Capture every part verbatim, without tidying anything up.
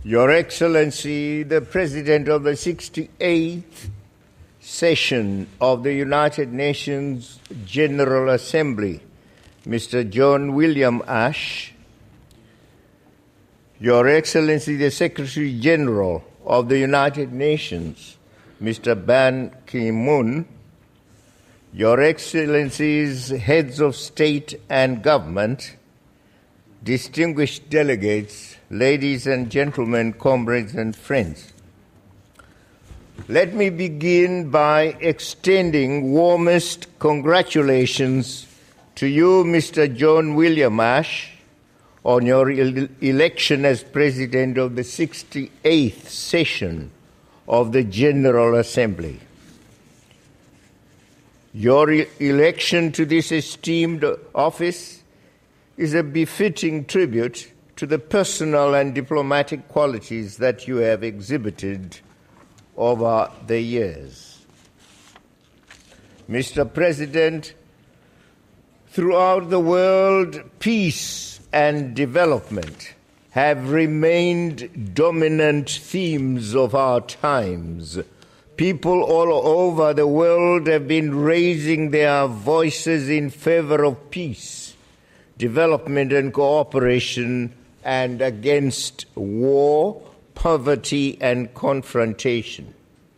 Your Excellency, the President of the sixty-eighth session of the United Nations General Assembly, Mister John William Ash, Your Excellency, the Secretary General of the United Nations, Mister Ban Ki-moon, Your Excellencies, Heads of State and Government, distinguished delegates, ladies and gentlemen, comrades and friends. Let me begin by extending warmest congratulations to you, Mister John William Ash, on your ele- election as President of the sixty-eighth session of the General Assembly. Your e- election to this esteemed office is a befitting tribute to the personal and diplomatic qualities that you have exhibited over the years. Mister President, throughout the world, peace and development have remained dominant themes of our times. People all over the world have been raising their voices in favor of peace, development and cooperation, and against war, poverty, and confrontation.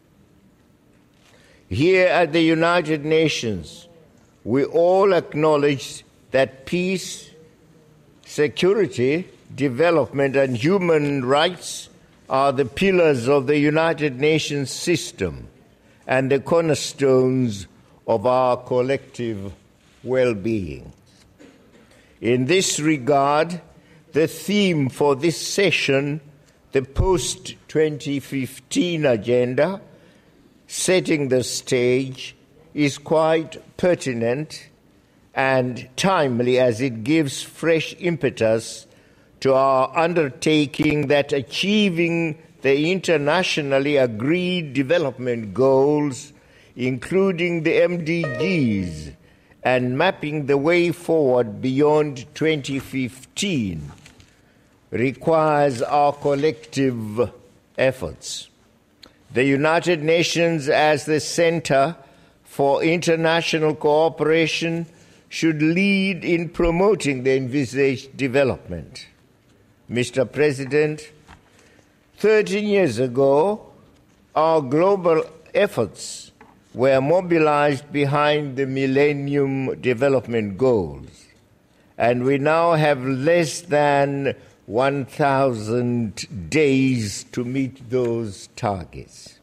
Here at the United Nations, we all acknowledge that peace, security, development, and human rights are the pillars of the United Nations system and the cornerstones of our collective well-being. In this regard, the theme for this session, the post twenty fifteen agenda, setting the stage, is quite pertinent and timely as it gives fresh impetus to our undertaking that achieving the internationally agreed development goals, including the M D Gs, and mapping the way forward beyond twenty fifteen, requires our collective efforts. The United Nations, as the center for international cooperation, should lead in promoting the envisaged development. Mister President, thirteen years ago, our global efforts were mobilized behind the Millennium Development Goals, and we now have less than one thousand days to meet those targets.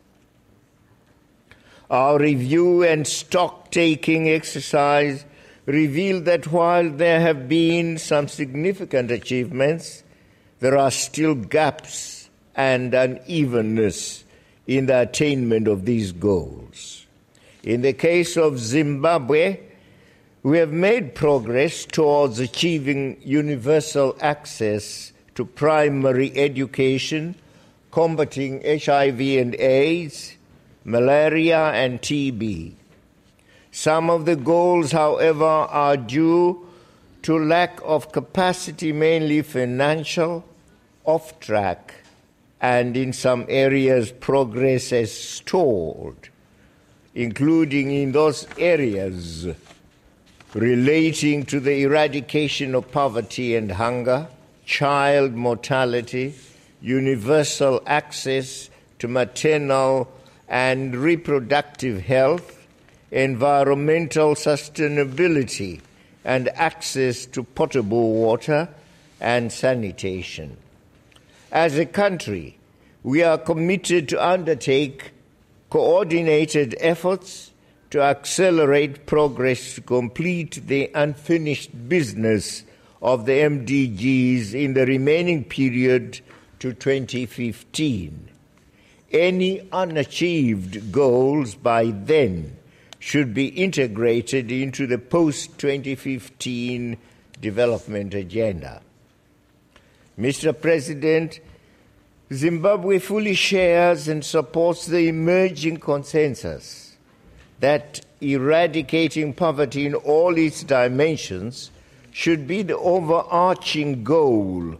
Our review and stock-taking exercise revealed that while there have been some significant achievements, there are still gaps and unevenness in the attainment of these goals. In the case of Zimbabwe, we have made progress towards achieving universal access to primary education, combating H I V and AIDS, malaria, and T B. Some of the goals, however, are due to lack of capacity, mainly financial, off track, and in some areas progress has stalled, including in those areas relating to the eradication of poverty and hunger, child mortality, universal access to maternal and reproductive health, environmental sustainability, and access to potable water and sanitation. As a country, we are committed to undertake coordinated efforts to accelerate progress to complete the unfinished business of the M D Gs in the remaining period to twenty fifteen. Any unachieved goals by then should be integrated into the post twenty fifteen development agenda. Mister President, Zimbabwe fully shares and supports the emerging consensus that eradicating poverty in all its dimensions should be the overarching goal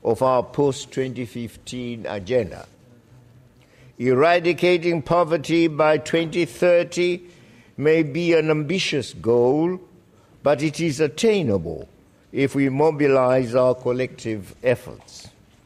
of our post twenty fifteen agenda. Eradicating poverty by twenty thirty may be an ambitious goal, but it is attainable if we mobilize our collective efforts.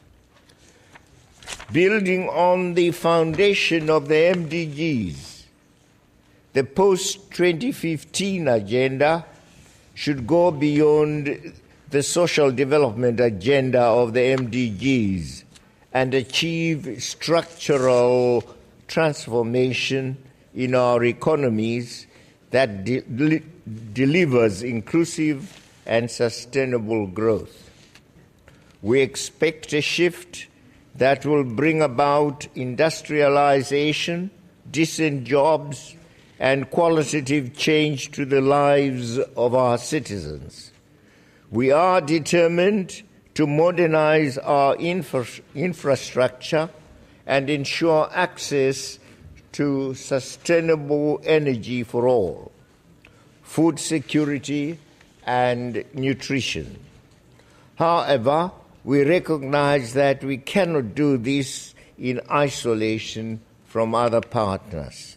Building on the foundation of the M D Gs, the post twenty fifteen agenda should go beyond the social development agenda of the M D Gs and achieve structural transformation in our economies that de- de- delivers inclusive and sustainable growth. We expect a shift that will bring about industrialization, decent jobs, and qualitative change to the lives of our citizens. We are determined to modernize our infra- infrastructure and ensure access to sustainable energy for all, food security, and nutrition. However, we recognize that we cannot do this in isolation from other partners.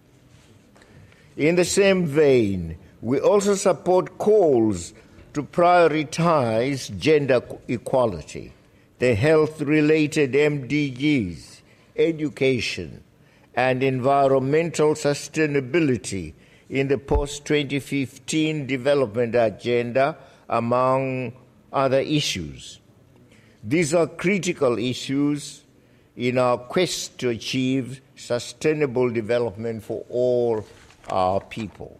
In the same vein, we also support calls to prioritize gender equality, the health-related M D Gs, education, and environmental sustainability in the post twenty fifteen development agenda, among other issues. These are critical issues in our quest to achieve sustainable development for all our people.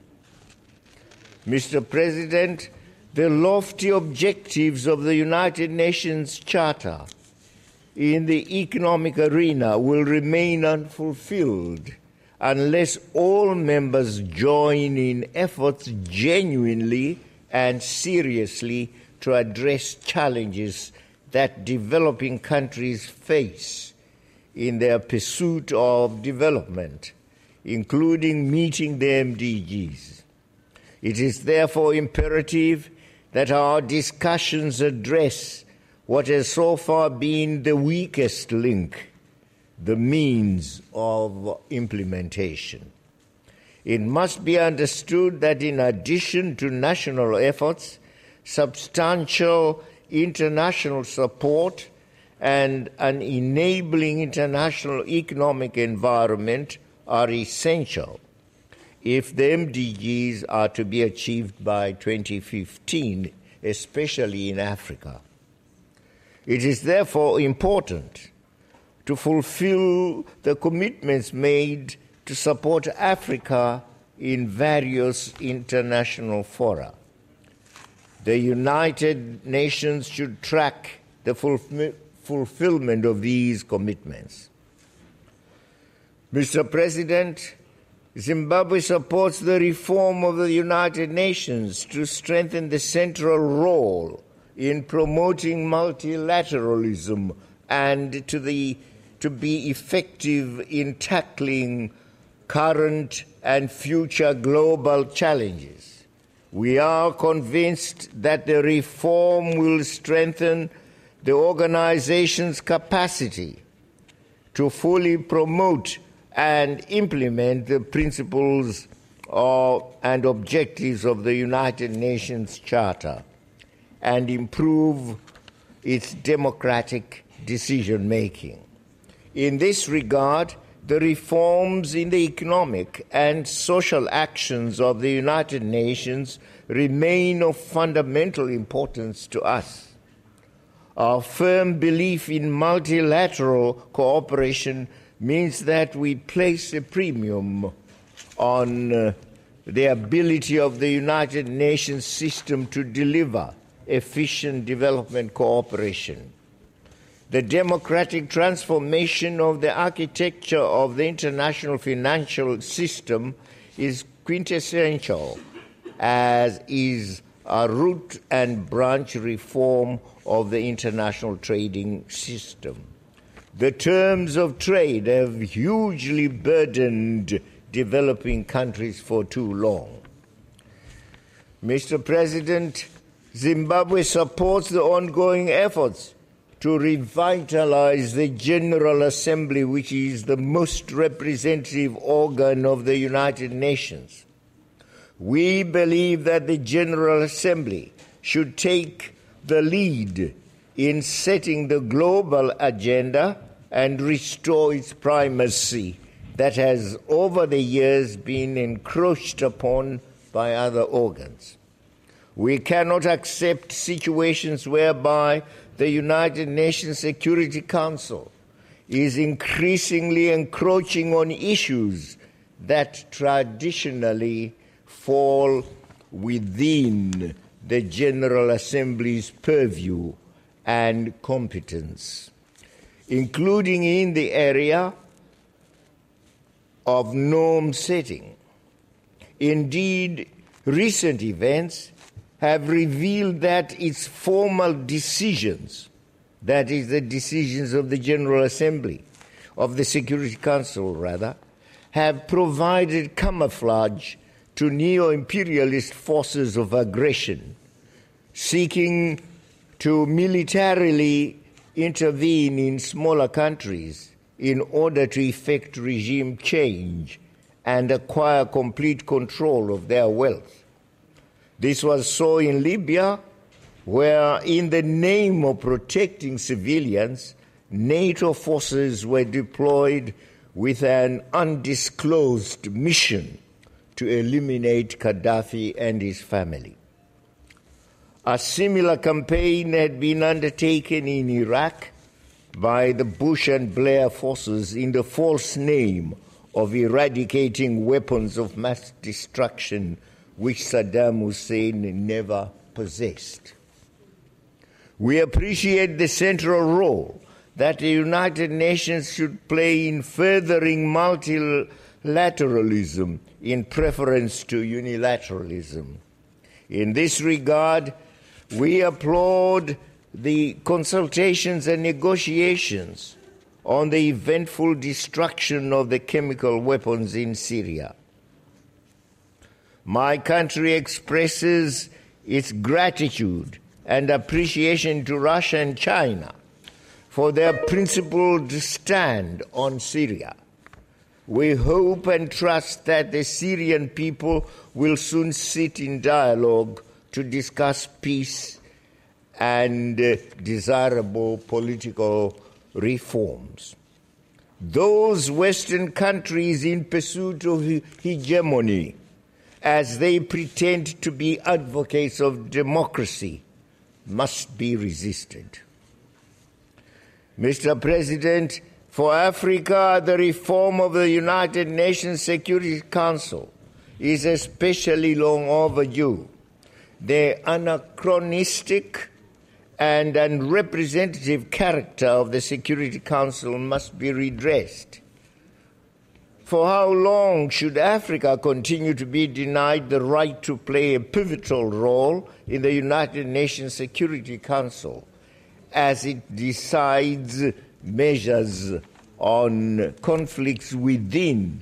Mister President, the lofty objectives of the United Nations Charter in the economic arena will remain unfulfilled unless all members join in efforts genuinely and seriously to address challenges that developing countries face in their pursuit of development, including meeting the M D Gs. It is therefore imperative that our discussions address what has so far been the weakest link, the means of implementation. It must be understood that in addition to national efforts, substantial international support and an enabling international economic environment are essential if the M D Gs are to be achieved by twenty fifteen, especially in Africa. It is therefore important to fulfill the commitments made to support Africa in various international fora. The United Nations should track the fulfill- fulfillment of these commitments. Mister President, Zimbabwe supports the reform of the United Nations to strengthen the central role in promoting multilateralism and to, the, to be effective in tackling current and future global challenges. We are convinced that the reform will strengthen the organization's capacity to fully promote and implement the principles of, and objectives of the United Nations Charter and improve its democratic decision-making. In this regard, the reforms in the economic and social actions of the United Nations remain of fundamental importance to us. Our firm belief in multilateral cooperation means that we place a premium on uh, the ability of the United Nations system to deliver efficient development cooperation. The democratic transformation of the architecture of the international financial system is quintessential, as is a root and branch reform of the international trading system. The terms of trade have hugely burdened developing countries for too long. Mister President, Zimbabwe supports the ongoing efforts to revitalize the General Assembly, which is the most representative organ of the United Nations. We believe that the General Assembly should take the lead in setting the global agenda and restore its primacy that has over the years been encroached upon by other organs. We cannot accept situations whereby the United Nations Security Council is increasingly encroaching on issues that traditionally fall within the General Assembly's purview and competence, including in the area of norm setting. Indeed, recent events have revealed that its formal decisions, that is, the decisions of the General Assembly, of the Security Council rather, have provided camouflage to neo-imperialist forces of aggression, seeking to militarily intervene in smaller countries in order to effect regime change and acquire complete control of their wealth. This was so in Libya, where in the name of protecting civilians, NATO forces were deployed with an undisclosed mission to eliminate Gaddafi and his family. A similar campaign had been undertaken in Iraq by the Bush and Blair forces in the false name of eradicating weapons of mass destruction which Saddam Hussein never possessed. We appreciate the central role that the United Nations should play in furthering multilateralism in preference to unilateralism. In this regard, we applaud the consultations and negotiations on the eventful destruction of the chemical weapons in Syria. My country expresses its gratitude and appreciation to Russia and China for their principled stand on Syria. We hope and trust that the Syrian people will soon sit in dialogue to discuss peace and uh, desirable political reforms. Those Western countries in pursuit of hegemony, as they pretend to be advocates of democracy, must be resisted. Mister President, for Africa, the reform of the United Nations Security Council is especially long overdue. The anachronistic and unrepresentative character of the Security Council must be redressed. For how long should Africa continue to be denied the right to play a pivotal role in the United Nations Security Council as it decides measures on conflicts within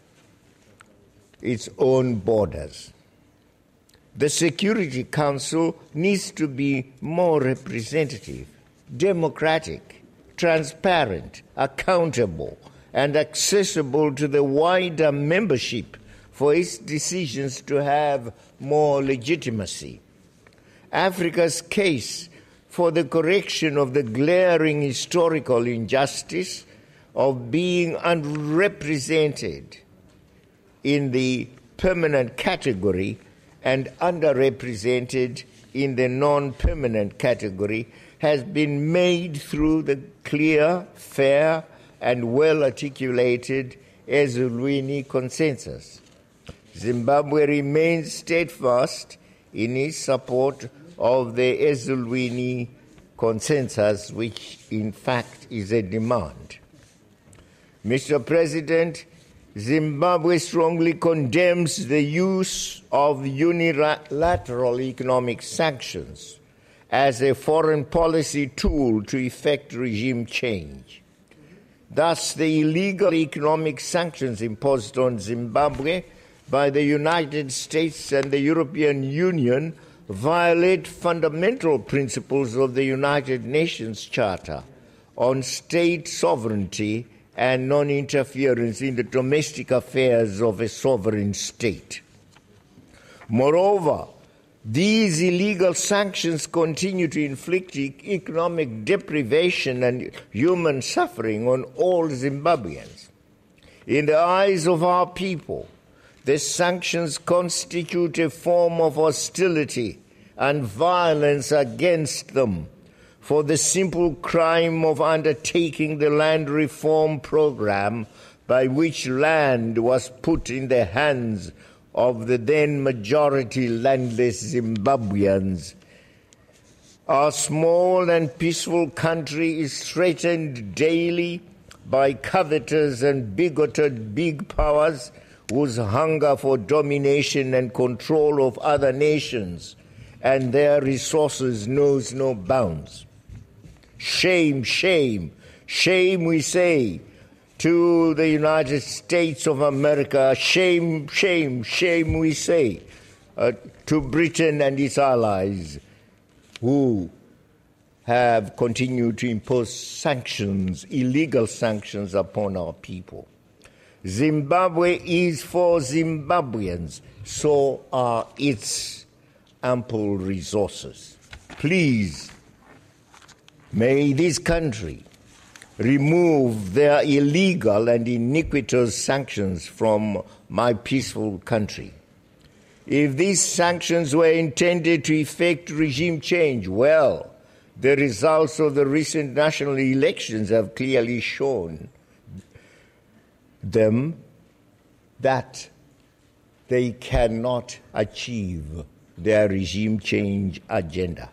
its own borders? The Security Council needs to be more representative, democratic, transparent, accountable, and accessible to the wider membership for its decisions to have more legitimacy. Africa's case for the correction of the glaring historical injustice of being unrepresented in the permanent category and underrepresented in the non-permanent category has been made through the clear, fair, and well-articulated Ezulwini Consensus. Zimbabwe remains steadfast in its support of the Ezulwini Consensus, which in fact is a demand. Mister President, Zimbabwe strongly condemns the use of unilateral economic sanctions as a foreign policy tool to effect regime change. Thus, the illegal economic sanctions imposed on Zimbabwe by the United States and the European Union violate fundamental principles of the United Nations Charter on state sovereignty and non-interference in the domestic affairs of a sovereign state. Moreover, these illegal sanctions continue to inflict economic deprivation and human suffering on all Zimbabweans. In the eyes of our people, the sanctions constitute a form of hostility and violence against them for the simple crime of undertaking the land reform program by which land was put in the hands of the then majority landless Zimbabweans. Our small and peaceful country is threatened daily by covetous and bigoted big powers whose hunger for domination and control of other nations and their resources knows no bounds. Shame, shame, shame, we say, to the United States of America. Shame, shame, shame, we say, uh, to Britain and its allies who have continued to impose sanctions, illegal sanctions upon our people. Zimbabwe is for Zimbabweans, so are its ample resources. Please, may this country remove their illegal and iniquitous sanctions from my peaceful country. If these sanctions were intended to effect regime change, well, the results of the recent national elections have clearly shown them that they cannot achieve their regime change agenda.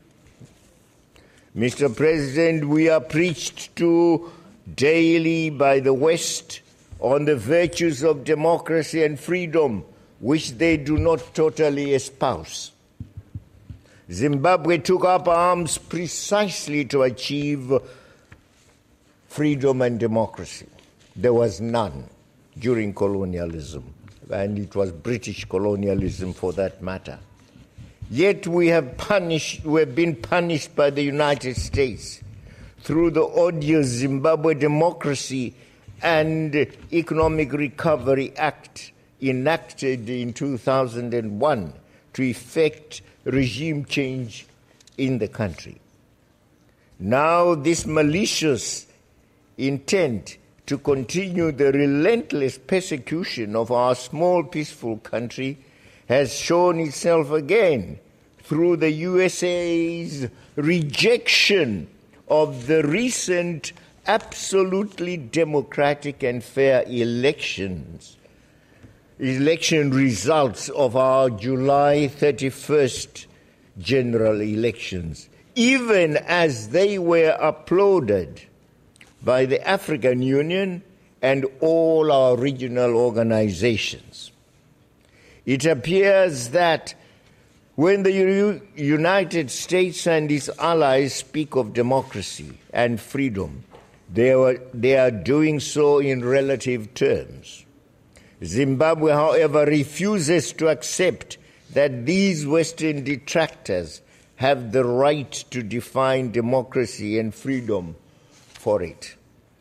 Mister President, we are preached to daily by the West on the virtues of democracy and freedom, which they do not totally espouse. Zimbabwe took up arms precisely to achieve freedom and democracy. There was none during colonialism, and it was British colonialism for that matter. Yet we have punished, we have been punished by the United States through the odious Zimbabwe Democracy and Economic Recovery Act enacted in two thousand one to effect regime change in the country. Now this malicious intent to continue the relentless persecution of our small, peaceful country has shown itself again through the U S A's rejection of the recent absolutely democratic and fair elections, election results of our July thirty-first general elections, even as they were applauded by the African Union and all our regional organizations. It appears that when the U- United States and its allies speak of democracy and freedom, they are, they are doing so in relative terms. Zimbabwe, however, refuses to accept that these Western detractors have the right to define democracy and freedom for it.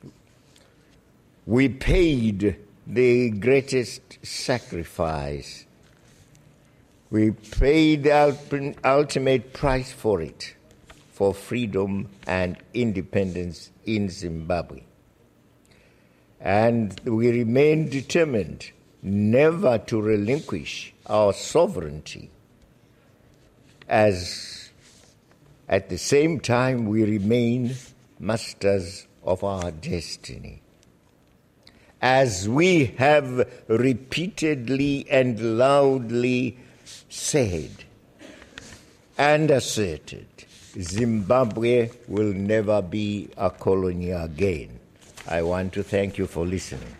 We paid the greatest sacrifice. We paid the ultimate price for it, for freedom and independence in Zimbabwe. And we remain determined never to relinquish our sovereignty, as at the same time we remain masters of our destiny. As we have repeatedly and loudly said and asserted, Zimbabwe will never be a colony again. I want to thank you for listening.